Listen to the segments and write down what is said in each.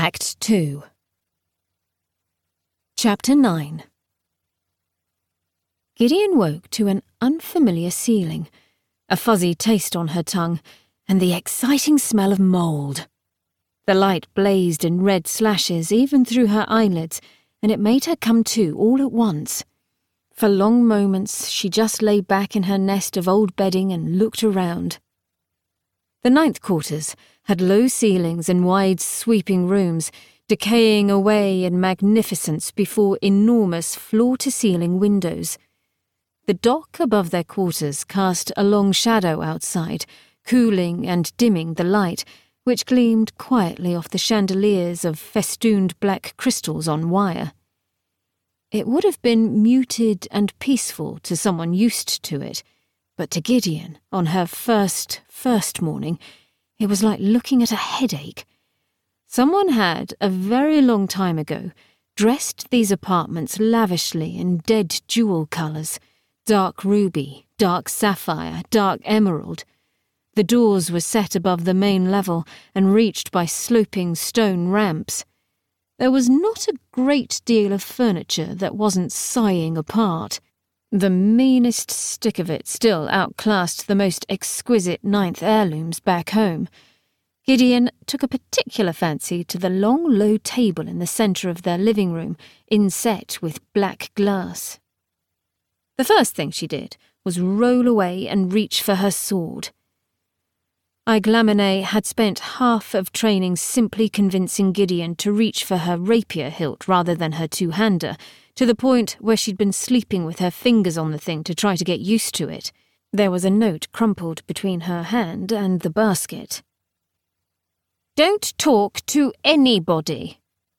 Act 2. Chapter 9. Gideon woke to an unfamiliar ceiling, a fuzzy taste on her tongue, and the exciting smell of mould. The light blazed in red slashes even through her eyelids, and it made her come to all at once. For long moments she just lay back in her nest of old bedding and looked around. The ninth quarters had low ceilings and wide sweeping rooms, decaying away in magnificence before enormous floor-to-ceiling windows. The dock above their quarters cast a long shadow outside, cooling and dimming the light, which gleamed quietly off the chandeliers of festooned black crystals on wire. It would have been muted and peaceful to someone used to it, but to Gideon, on her first morning, it was like looking at a headache. Someone had, a very long time ago, dressed these apartments lavishly in dead jewel colours, dark ruby, dark sapphire, dark emerald. The doors were set above the main level and reached by sloping stone ramps. There was not a great deal of furniture that wasn't sighing apart. The meanest stick of it still outclassed the most exquisite ninth heirlooms back home. Gideon took a particular fancy to the long, low table in the centre of their living room, inset with black glass. The first thing she did was roll away and reach for her sword. Aiglamene had spent half of training simply convincing Gideon to reach for her rapier hilt rather than her two-hander, to the point where she'd been sleeping with her fingers on the thing to try to get used to it. There was a note crumpled between her hand and the basket. "Don't talk to anybody."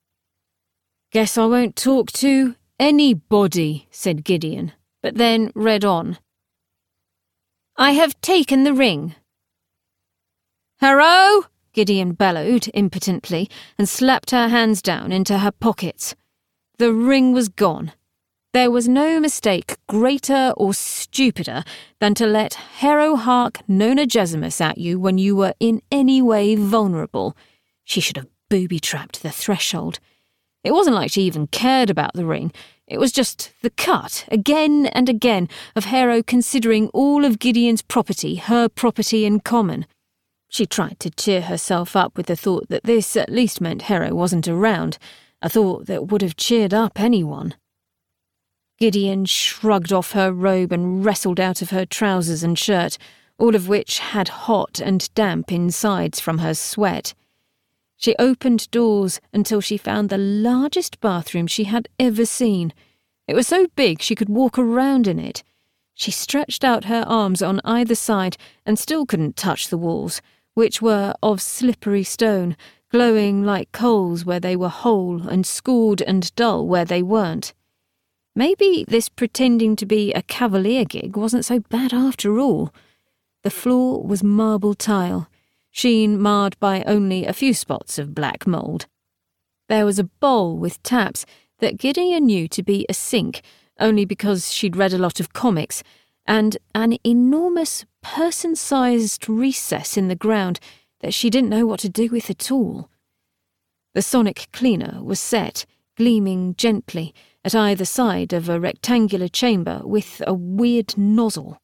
"Guess I won't talk to anybody," said Gideon, but then read on. "I have taken the ring." "Hero!" Gideon bellowed impotently and slapped her hands down into her pockets. The ring was gone. There was no mistake greater or stupider than to let Hero hark Nona Gesimus at you when you were in any way vulnerable. She should have booby-trapped the threshold. It wasn't like she even cared about the ring. It was just the cut, again and again, of Hero considering all of Gideon's property her property in common. She tried to cheer herself up with the thought that this at least meant Hero wasn't around, a thought that would have cheered up anyone. Gideon shrugged off her robe and wrestled out of her trousers and shirt, all of which had hot and damp insides from her sweat. She opened doors until she found the largest bathroom she had ever seen. It was so big she could walk around in it. She stretched out her arms on either side and still couldn't touch the walls, which were of slippery stone, glowing like coals where they were whole and scored and dull where they weren't. Maybe this pretending to be a cavalier gig wasn't so bad after all. The floor was marble tile, sheen marred by only a few spots of black mould. There was a bowl with taps that Gideon knew to be a sink, only because she'd read a lot of comics, and an enormous person-sized recess in the ground that she didn't know what to do with at all. The sonic cleaner was set, gleaming gently, at either side of a rectangular chamber with a weird nozzle.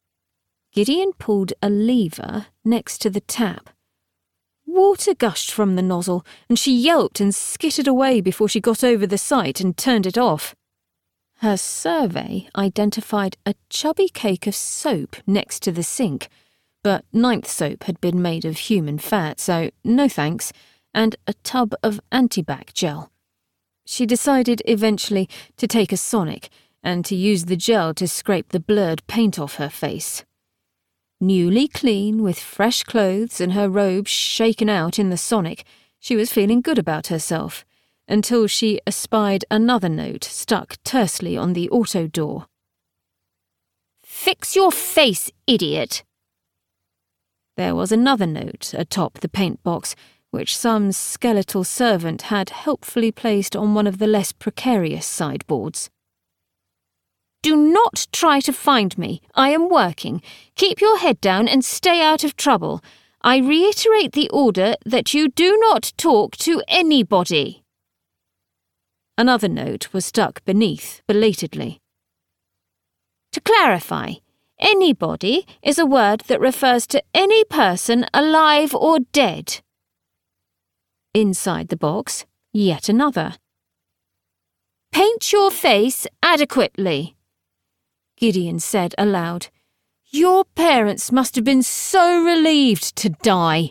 Gideon pulled a lever next to the tap. Water gushed from the nozzle, and she yelped and skittered away before she got over the site and turned it off. Her survey identified a chubby cake of soap next to the sink, but ninth soap had been made of human fat, so no thanks, and a tub of antibac gel. She decided eventually to take a Sonic and to use the gel to scrape the blurred paint off her face. Newly clean, with fresh clothes and her robe shaken out in the Sonic, she was feeling good about herself, until she espied another note stuck tersely on the auto door. "Fix your face, idiot!" There was another note atop the paint box, which some skeletal servant had helpfully placed on one of the less precarious sideboards. "Do not try to find me. I am working. Keep your head down and stay out of trouble. I reiterate the order that you do not talk to anybody." Another note was stuck beneath belatedly. "To clarify, anybody is a word that refers to any person alive or dead." Inside the box, yet another. "Paint your face adequately," Gideon said aloud. "Your parents must have been so relieved to die."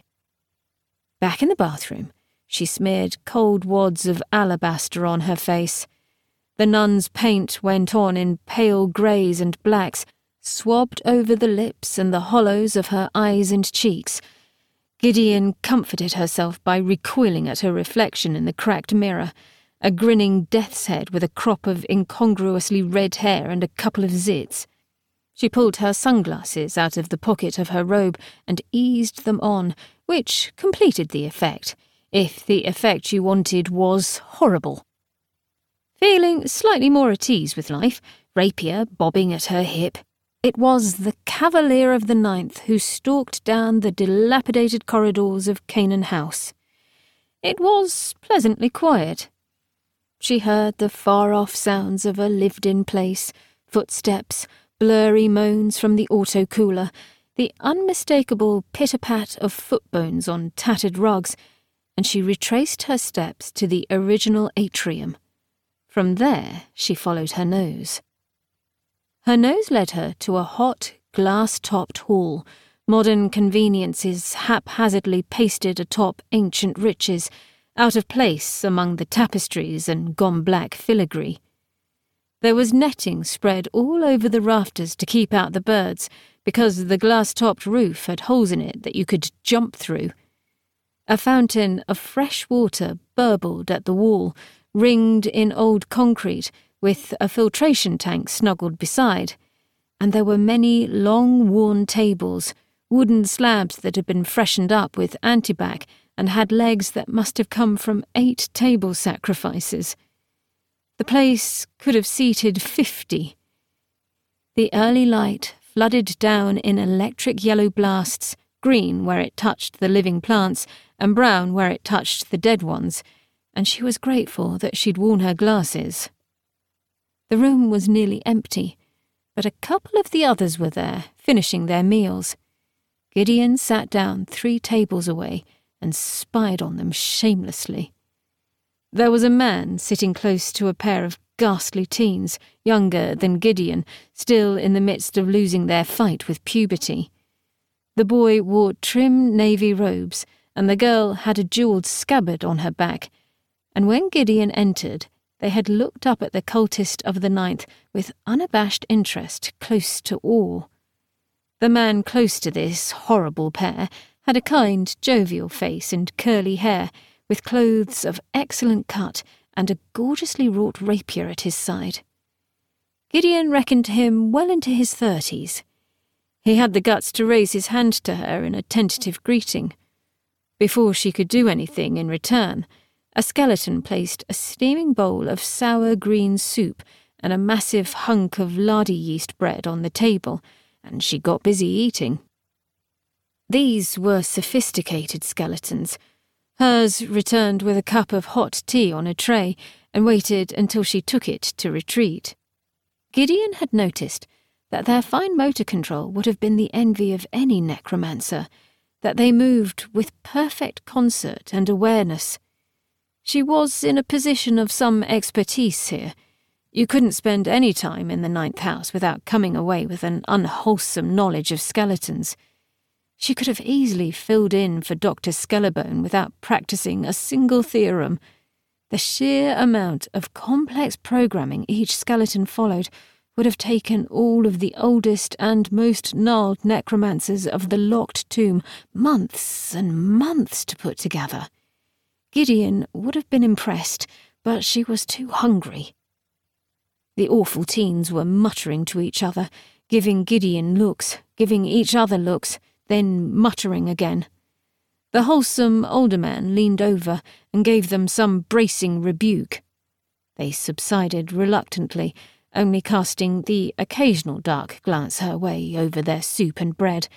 Back in the bathroom, she smeared cold wads of alabaster on her face. The nun's paint went on in pale greys and blacks, swabbed over the lips and the hollows of her eyes and cheeks. Gideon comforted herself by recoiling at her reflection in the cracked mirror, a grinning death's head with a crop of incongruously red hair and a couple of zits. She pulled her sunglasses out of the pocket of her robe and eased them on, which completed the effect, if the effect you wanted was horrible. Feeling slightly more at ease with life, rapier bobbing at her hip, it was the Cavalier of the Ninth who stalked down the dilapidated corridors of Canaan House. It was pleasantly quiet. She heard the far-off sounds of a lived-in place, footsteps, blurry moans from the auto-cooler, the unmistakable pitter-pat of footbones on tattered rugs, and she retraced her steps to the original atrium. From there, she followed her nose. Her nose led her to a hot, glass-topped hall, modern conveniences haphazardly pasted atop ancient riches, out of place among the tapestries and gone-black filigree. There was netting spread all over the rafters to keep out the birds, because the glass-topped roof had holes in it that you could jump through. A fountain of fresh water burbled at the wall, ringed in old concrete, with a filtration tank snuggled beside, and there were many long-worn tables, wooden slabs that had been freshened up with antibac and had legs that must have come from 8 table sacrifices. The place could have seated 50. The early light flooded down in electric yellow blasts, green where it touched the living plants and brown where it touched the dead ones, and she was grateful that she'd worn her glasses. The room was nearly empty, but a couple of the others were there, finishing their meals. Gideon sat down 3 tables away and spied on them shamelessly. There was a man sitting close to a pair of ghastly teens, younger than Gideon, still in the midst of losing their fight with puberty. The boy wore trim navy robes, and the girl had a jewelled scabbard on her back, and when Gideon entered, they had looked up at the cultist of the Ninth with unabashed interest, close to awe. The man close to this horrible pair had a kind, jovial face and curly hair, with clothes of excellent cut and a gorgeously wrought rapier at his side. Gideon reckoned him well into his 30s. He had the guts to raise his hand to her in a tentative greeting. Before she could do anything in return, a skeleton placed a steaming bowl of sour green soup and a massive hunk of lardy yeast bread on the table, and she got busy eating. These were sophisticated skeletons. Hers returned with a cup of hot tea on a tray and waited until she took it to retreat. Gideon had noticed that their fine motor control would have been the envy of any necromancer, that they moved with perfect concert and awareness. She was in a position of some expertise here. You couldn't spend any time in the Ninth House without coming away with an unwholesome knowledge of skeletons. She could have easily filled in for Dr. Skellebone without practicing a single theorem. The sheer amount of complex programming each skeleton followed would have taken all of the oldest and most gnarled necromancers of the locked tomb months and months to put together. Gideon would have been impressed, but she was too hungry. The awful teens were muttering to each other, giving Gideon looks, giving each other looks, then muttering again. The wholesome older man leaned over and gave them some bracing rebuke. They subsided reluctantly, only casting the occasional dark glance her way over their soup and bread,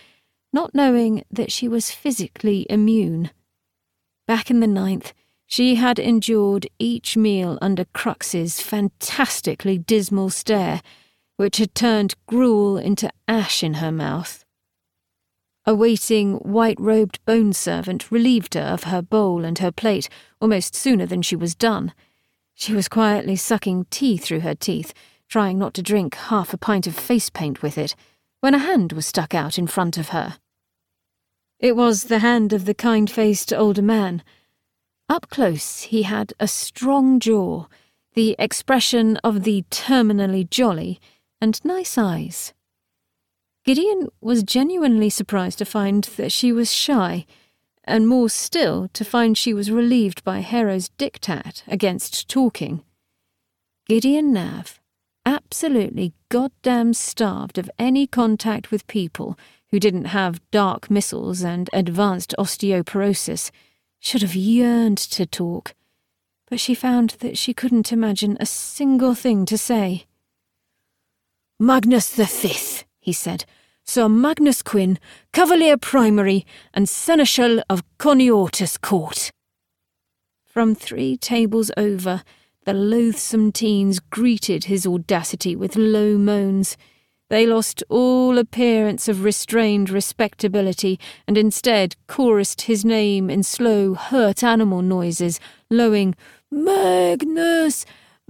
not knowing that she was physically immune. Back in the 9th, she had endured each meal under Crux's fantastically dismal stare, which had turned gruel into ash in her mouth. A waiting, white-robed bone servant relieved her of her bowl and her plate almost sooner than she was done. She was quietly sucking tea through her teeth, trying not to drink half a pint of face paint with it, when a hand was stuck out in front of her. It was the hand of the kind-faced older man. Up close, he had a strong jaw, the expression of the terminally jolly, and nice eyes. Gideon was genuinely surprised to find that she was shy, and more still to find she was relieved by Harrow's diktat against talking. Gideon Nav, absolutely goddamn starved of any contact with people who didn't have dark missiles and advanced osteoporosis, should have yearned to talk, but she found that she couldn't imagine a single thing to say. "Magnus the Fifth," he said, "Sir Magnus Quinn, Cavalier Primary and Seneschal of Coniotus Court." From 3 tables over, the loathsome teens greeted his audacity with low moans. They lost all appearance of restrained respectability and instead chorused his name in slow, hurt animal noises, lowing, "Magnus!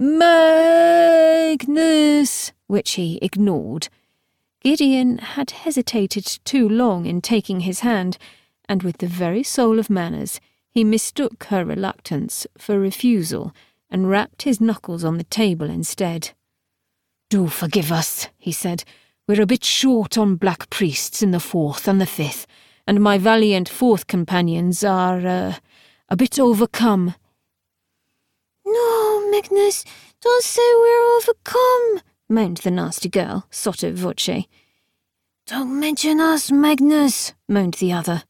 Magnus!" which he ignored. Gideon had hesitated too long in taking his hand, and with the very soul of manners, he mistook her reluctance for refusal and rapped his knuckles on the table instead. "Do forgive us," he said. "We're a bit short on black priests in the 4th and the 5th, and my valiant 4th companions are, a bit overcome." "No, Magnus, don't say we're overcome," moaned the nasty girl, sotto voce. "Don't mention us, Magnus," moaned the other.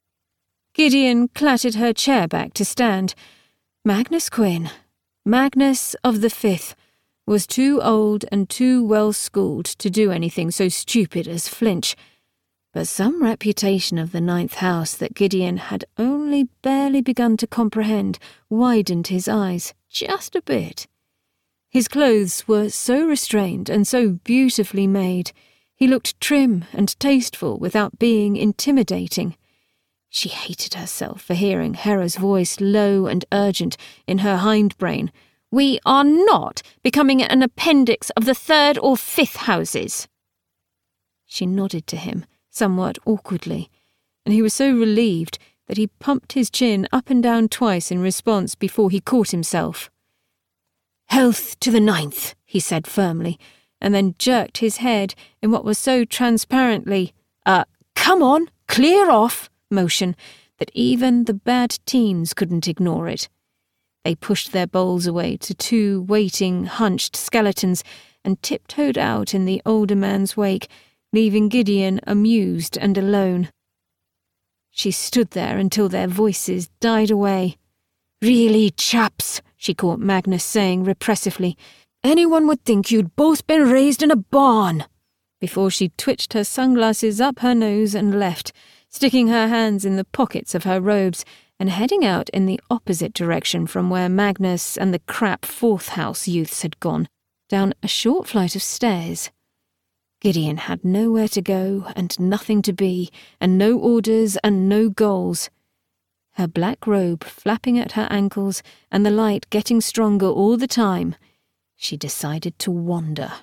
Gideon clattered her chair back to stand. Magnus Quinn, Magnus of the 5th, was too old and too well-schooled to do anything so stupid as flinch, but some reputation of the 9th house that Gideon had only barely begun to comprehend widened his eyes just a bit. His clothes were so restrained and so beautifully made. He looked trim and tasteful without being intimidating. She hated herself for hearing Hera's voice low and urgent in her hindbrain. "We are not becoming an appendix of the 3rd or 5th houses." She nodded to him, somewhat awkwardly, and he was so relieved that he pumped his chin up and down twice in response before he caught himself. "Health to the 9th, he said firmly, and then jerked his head in what was so transparently, "come on, clear off," motion that even the bad teens couldn't ignore it. They pushed their bowls away to 2 waiting, hunched skeletons and tiptoed out in the older man's wake, leaving Gideon amused and alone. She stood there until their voices died away. "Really, chaps," she caught Magnus saying repressively, "anyone would think you'd both been raised in a barn," before she twitched her sunglasses up her nose and left, sticking her hands in the pockets of her robes and heading out in the opposite direction from where Magnus and the crap 4th house youths had gone, down a short flight of stairs. Gideon had nowhere to go and nothing to be, and no orders and no goals. Her black robe flapping at her ankles and the light getting stronger all the time, she decided to wander.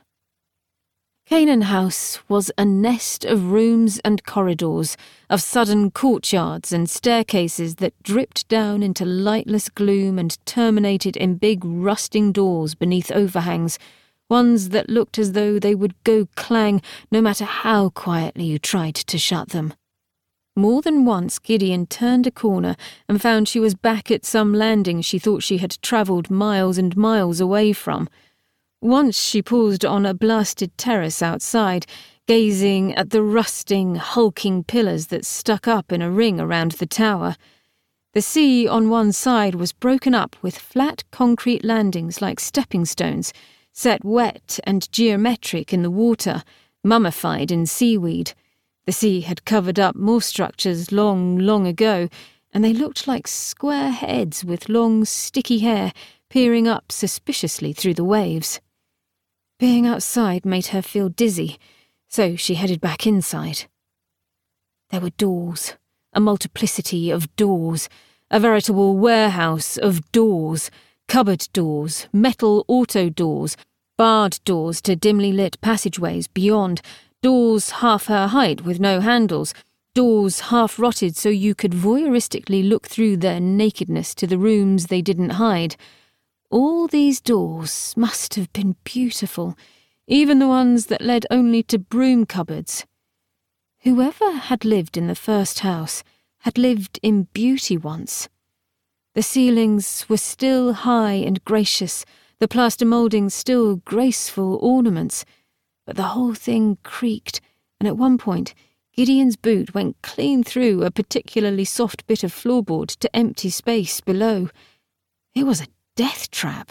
Canaan House was a nest of rooms and corridors, of sudden courtyards and staircases that dripped down into lightless gloom and terminated in big rusting doors beneath overhangs, ones that looked as though they would go clang no matter how quietly you tried to shut them. More than once Gideon turned a corner and found she was back at some landing she thought she had travelled miles and miles away from. Once she paused on a blasted terrace outside, gazing at the rusting, hulking pillars that stuck up in a ring around the tower. The sea on one side was broken up with flat concrete landings like stepping stones, set wet and geometric in the water, mummified in seaweed. The sea had covered up more structures long, long ago, and they looked like square heads with long, sticky hair peering up suspiciously through the waves. Being outside made her feel dizzy, so she headed back inside. There were doors, a multiplicity of doors, a veritable warehouse of doors, cupboard doors, metal auto doors, barred doors to dimly lit passageways beyond, doors half her height with no handles, doors half rotted so you could voyeuristically look through their nakedness to the rooms they didn't hide. All these doors must have been beautiful, even the ones that led only to broom cupboards. Whoever had lived in the first house had lived in beauty once. The ceilings were still high and gracious, the plaster mouldings still graceful ornaments, but the whole thing creaked, and at one point Gideon's boot went clean through a particularly soft bit of floorboard to empty space below. It was a death trap.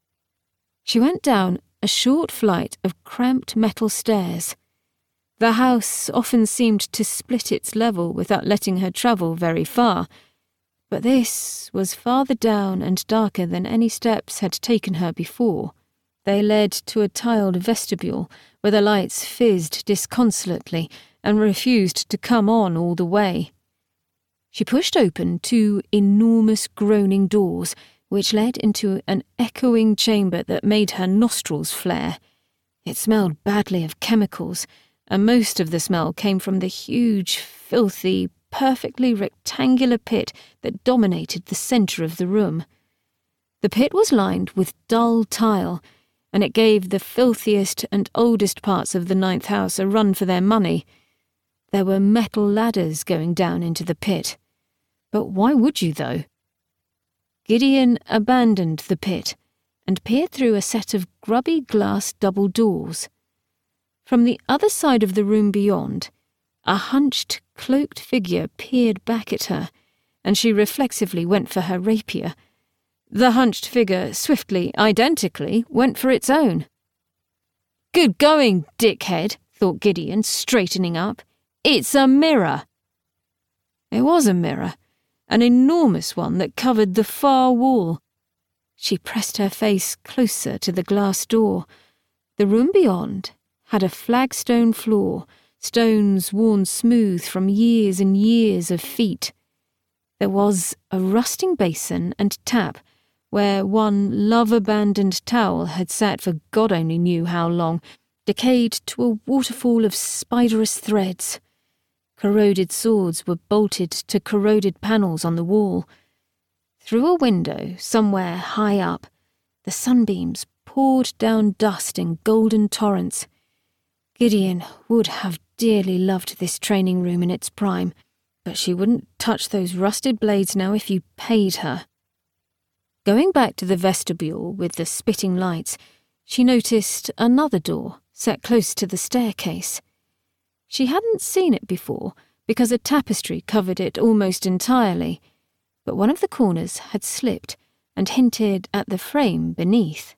She went down a short flight of cramped metal stairs. The house often seemed to split its level without letting her travel very far, but this was farther down and darker than any steps had taken her before. They led to a tiled vestibule where the lights fizzed disconsolately and refused to come on all the way. She pushed open two enormous groaning doors which led into an echoing chamber that made her nostrils flare. It smelled badly of chemicals, and most of the smell came from the huge, filthy, perfectly rectangular pit that dominated the centre of the room. The pit was lined with dull tile, and it gave the filthiest and oldest parts of the ninth house a run for their money. There were metal ladders going down into the pit. But why would you, though? Gideon abandoned the pit and peered through a set of grubby glass double doors. From the other side of the room beyond, a hunched, cloaked figure peered back at her, and she reflexively went for her rapier. The hunched figure swiftly, identically, went for its own. "Good going, dickhead," thought Gideon, straightening up. "It's a mirror." It was a mirror, an enormous one that covered the far wall. She pressed her face closer to the glass door. The room beyond had a flagstone floor, stones worn smooth from years and years of feet. There was a rusting basin and tap where one love-abandoned towel had sat for God only knew how long, decayed to a waterfall of spiderous threads. Corroded swords were bolted to corroded panels on the wall. Through a window, somewhere high up, the sunbeams poured down dust in golden torrents. Gideon would have dearly loved this training room in its prime, but she wouldn't touch those rusted blades now if you paid her. Going back to the vestibule with the spitting lights, she noticed another door set close to the staircase. She hadn't seen it before because a tapestry covered it almost entirely, but one of the corners had slipped and hinted at the frame beneath.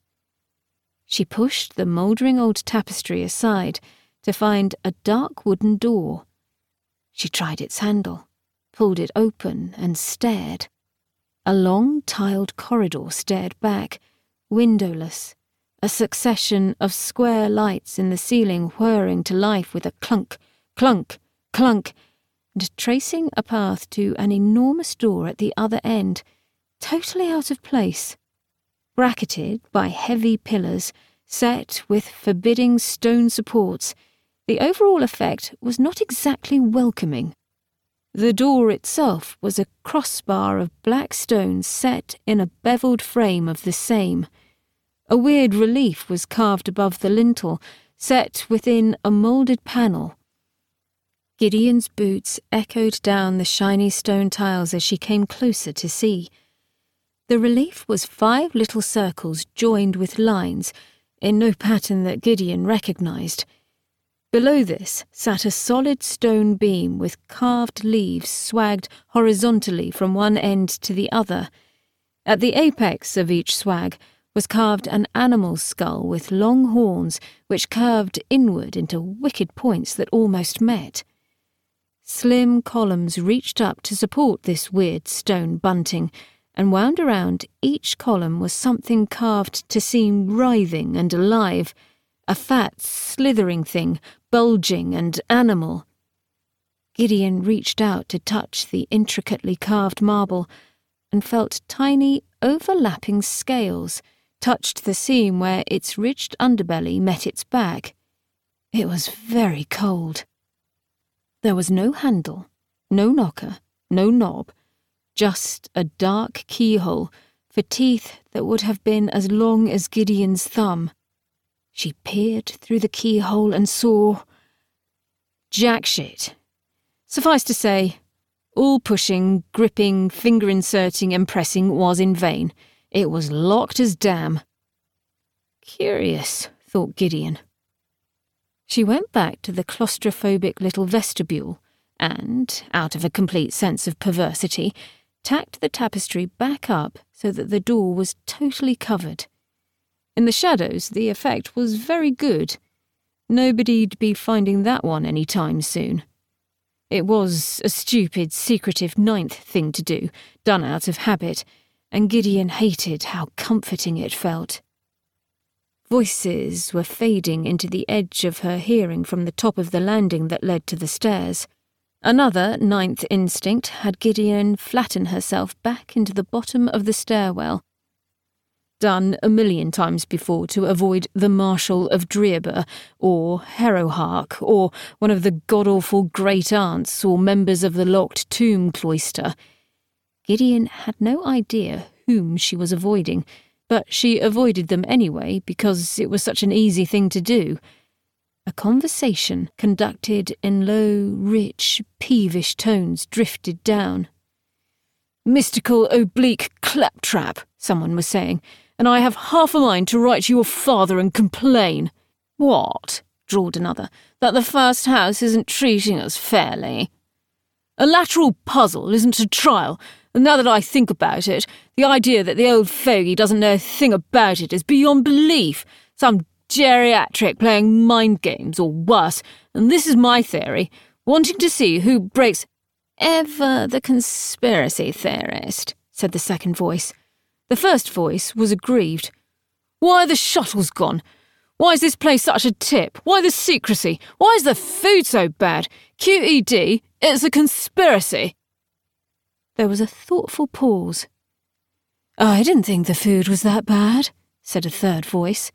She pushed the mouldering old tapestry aside to find a dark wooden door. She tried its handle, pulled it open and stared. A long tiled corridor stared back, windowless, a succession of square lights in the ceiling whirring to life with a clunk, clunk, clunk, and tracing a path to an enormous door at the other end, totally out of place. Bracketed by heavy pillars, set with forbidding stone supports, the overall effect was not exactly welcoming. The door itself was a crossbar of black stone set in a beveled frame of the same. A weird relief was carved above the lintel, set within a moulded panel. Gideon's boots echoed down the shiny stone tiles as she came closer to see. The relief was 5 little circles joined with lines, in no pattern that Gideon recognised. Below this sat a solid stone beam with carved leaves swagged horizontally from one end to the other. At the apex of each swag was carved an animal skull with long horns which curved inward into wicked points that almost met. Slim columns reached up to support this weird stone bunting, and wound around each column was something carved to seem writhing and alive, a fat, slithering thing, bulging and animal. Gideon reached out to touch the intricately carved marble and felt tiny, overlapping scales touched the seam where its ridged underbelly met its back. It was very cold. There was no handle, no knocker, no knob, just a dark keyhole for teeth that would have been as long as Gideon's thumb. She peered through the keyhole and saw jack shit. Suffice to say, all pushing, gripping, finger-inserting and pressing was in vain. It was locked as damn. Curious, thought Gideon. She went back to the claustrophobic little vestibule and, out of a complete sense of perversity, tacked the tapestry back up so that the door was totally covered. In the shadows, the effect was very good. Nobody'd be finding that one any time soon. It was a stupid, secretive ninth thing to do, done out of habit, and Gideon hated how comforting it felt. Voices were fading into the edge of her hearing from the top of the landing that led to the stairs. Another ninth instinct had Gideon flatten herself back into the bottom of the stairwell. Done a million times before to avoid the Marshal of Drearber, or Harrowhark, or one of the god-awful great-aunts, or members of the locked tomb cloister. Gideon had no idea whom she was avoiding, but she avoided them anyway because it was such an easy thing to do. A conversation conducted in low, rich, peevish tones drifted down. "Mystical oblique claptrap," someone was saying, "and I have half a mind to write to your father and complain." "What?" drawled another. "That the first house isn't treating us fairly." "A lateral puzzle isn't a trial, and now that I think about it, the idea that the old fogey doesn't know a thing about it is beyond belief. Some geriatric playing mind games, or worse, and this is my theory, wanting to see who breaks—" "Ever the conspiracy theorist," said the second voice. The first voice was aggrieved. "Why are the shuttles gone? Why is this place such a tip? Why the secrecy? Why is the food so bad? QED, it's a conspiracy." There was a thoughtful pause. "I didn't think the food was that bad," said a third voice.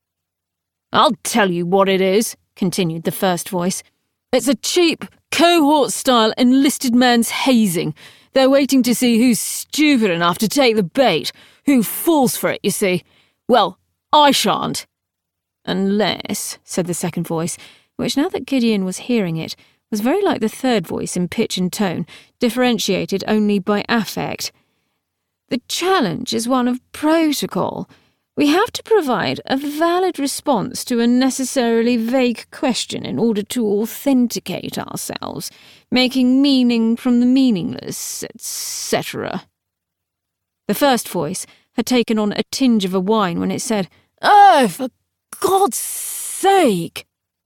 "I'll tell you what it is," continued the first voice. "It's a cheap, cohort-style enlisted man's hazing. They're waiting to see who's stupid enough to take the bait, who falls for it, you see. Well, I shan't." "Unless," said the second voice, which, now that Gideon was hearing it, was very like the third voice in pitch and tone, differentiated only by affect. "The challenge is one of protocol. We have to provide a valid response to a necessarily vague question in order to authenticate ourselves, making meaning from the meaningless, etc." The first voice had taken on a tinge of a whine when it said, "Oh, for God's sake!"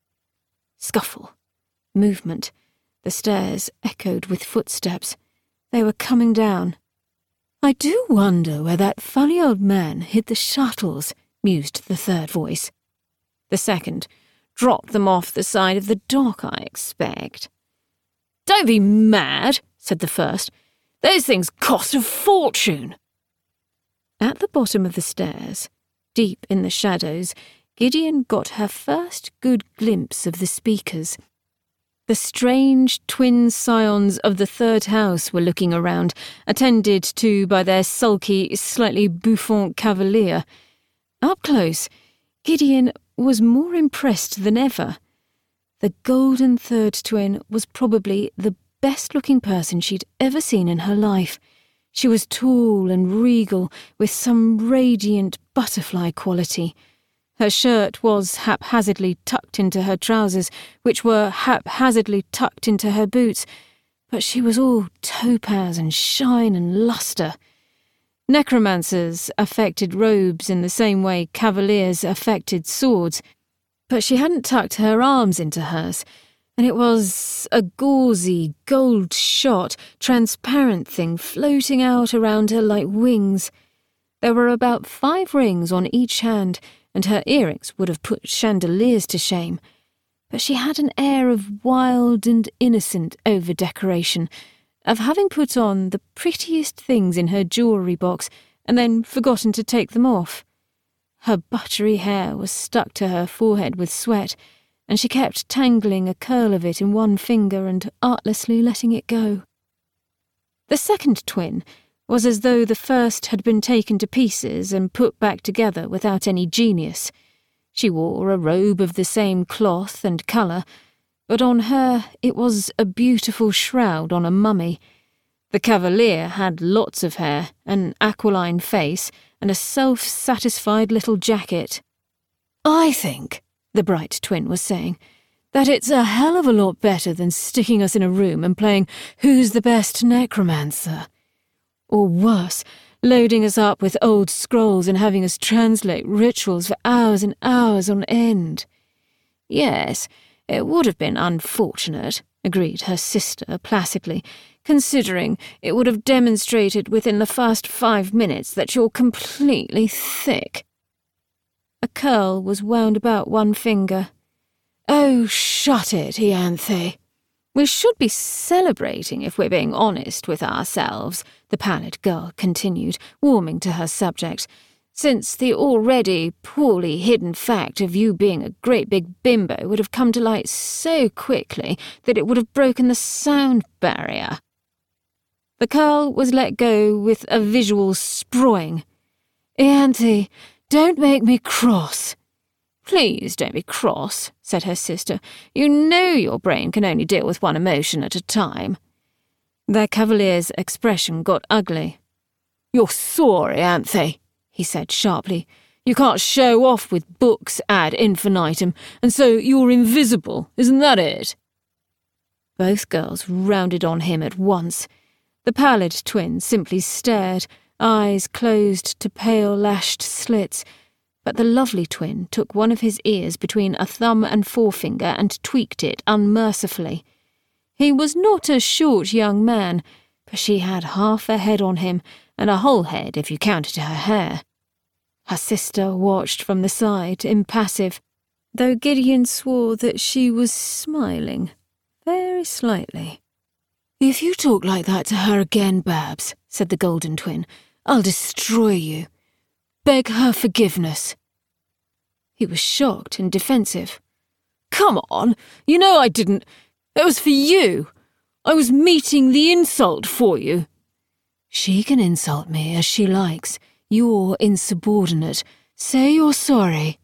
Scuffle. Movement. The stairs echoed with footsteps. They were coming down. "I do wonder where that funny old man hid the shuttles," mused the third voice. The second, "Dropped them off the side of the dock, I expect." "Don't be mad," said the first. "Those things cost a fortune." At the bottom of the stairs, deep in the shadows, Gideon got her first good glimpse of the speakers. The strange twin scions of the third house were looking around, attended to by their sulky, slightly bouffant cavalier. Up close, Gideon was more impressed than ever. The golden third twin was probably the best-looking person she'd ever seen in her life. She was tall and regal, with some radiant butterfly quality. Her shirt was haphazardly tucked into her trousers, which were haphazardly tucked into her boots, but she was all topaz and shine and lustre. Necromancers affected robes in the same way cavaliers affected swords, but she hadn't tucked her arms into hers. and it was a gauzy, gold-shot, transparent thing floating out around her like wings. There were about 5 rings on each hand, and her earrings would have put chandeliers to shame. But she had an air of wild and innocent over-decoration, of having put on the prettiest things in her jewellery box and then forgotten to take them off. Her buttery hair was stuck to her forehead with sweat, and she kept tangling a curl of it in one finger and artlessly letting it go. The second twin was as though the first had been taken to pieces and put back together without any genius. She wore a robe of the same cloth and colour, but on her it was a beautiful shroud on a mummy. The cavalier had lots of hair, an aquiline face, and a self-satisfied little jacket. "I think," the bright twin was saying, "that it's a hell of a lot better than sticking us in a room and playing Who's the Best Necromancer? Or worse, loading us up with old scrolls and having us translate rituals for hours and hours on end." "Yes, it would have been unfortunate," agreed her sister placidly, "considering it would have demonstrated within the first 5 minutes that you're completely thick." A curl was wound about one finger. "Oh, shut it, Ianthe. We should be celebrating if we're being honest with ourselves," the pallid girl continued, warming to her subject, "since the already poorly hidden fact of you being a great big bimbo would have come to light so quickly that it would have broken the sound barrier." The curl was let go with a visual sproing. "Ianthe, don't make me cross." "Please don't be cross," said her sister. "You know your brain can only deal with one emotion at a time." Their cavalier's expression got ugly. "You're sore, Ianthe," he said sharply. "You can't show off with books ad infinitum, and so you're invisible, isn't that it?" Both girls rounded on him at once. The pallid twin simply stared, eyes closed to pale lashed slits, but the lovely twin took one of his ears between a thumb and forefinger and tweaked it unmercifully. He was not a short young man, but she had half a head on him, and a whole head if you counted her hair. Her sister watched from the side, impassive, though Gideon swore that she was smiling, very slightly. "If you talk like that to her again, Babs," said the golden twin, "I'll destroy you. Beg her forgiveness." He was shocked and defensive. "Come on, you know I didn't. It was for you. I was meeting the insult for you." "She can insult me as she likes. You're insubordinate. Say you're sorry."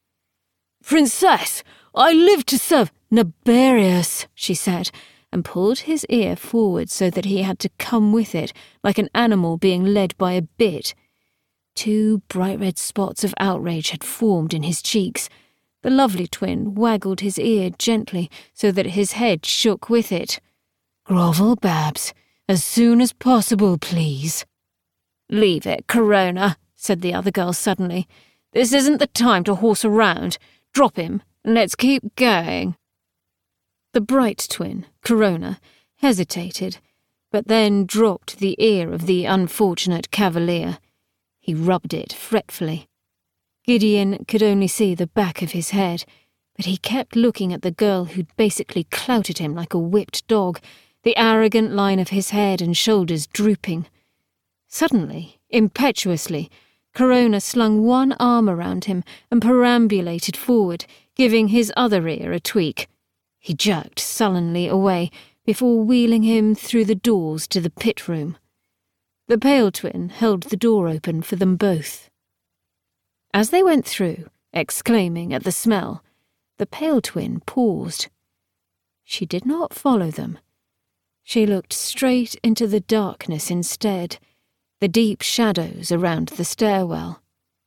"Princess, I live to serve—" "Naberius," she said, and pulled his ear forward so that he had to come with it, like an animal being led by a bit. 2 bright red spots of outrage had formed in his cheeks. The lovely twin waggled his ear gently so that his head shook with it. "Grovel, Babs, as soon as possible, please." "Leave it, Corona," said the other girl suddenly. "This isn't the time to horse around. Drop him, and let's keep going." The bright twin, Corona, hesitated, but then dropped the ear of the unfortunate cavalier. He rubbed it fretfully. Gideon could only see the back of his head, but he kept looking at the girl who'd basically clouted him like a whipped dog, the arrogant line of his head and shoulders drooping. Suddenly, impetuously, Corona slung one arm around him and perambulated forward, giving his other ear a tweak. He jerked sullenly away before wheeling him through the doors to the pit room. The pale twin held the door open for them both. As they went through, exclaiming at the smell, the pale twin paused. She did not follow them. She looked straight into the darkness instead, the deep shadows around the stairwell.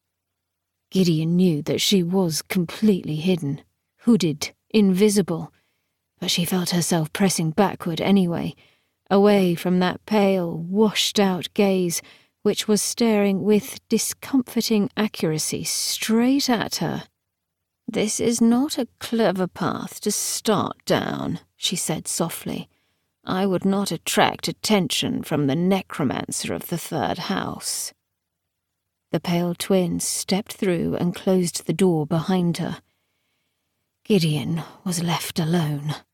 Gideon knew that she was completely hidden, hooded, invisible, but she felt herself pressing backward anyway, away from that pale, washed-out gaze which was staring with discomforting accuracy straight at her. This is not a clever path to start down, she said softly. I would not attract attention from the necromancer of the third house. The pale twin stepped through and closed the door behind her. Gideon was left alone.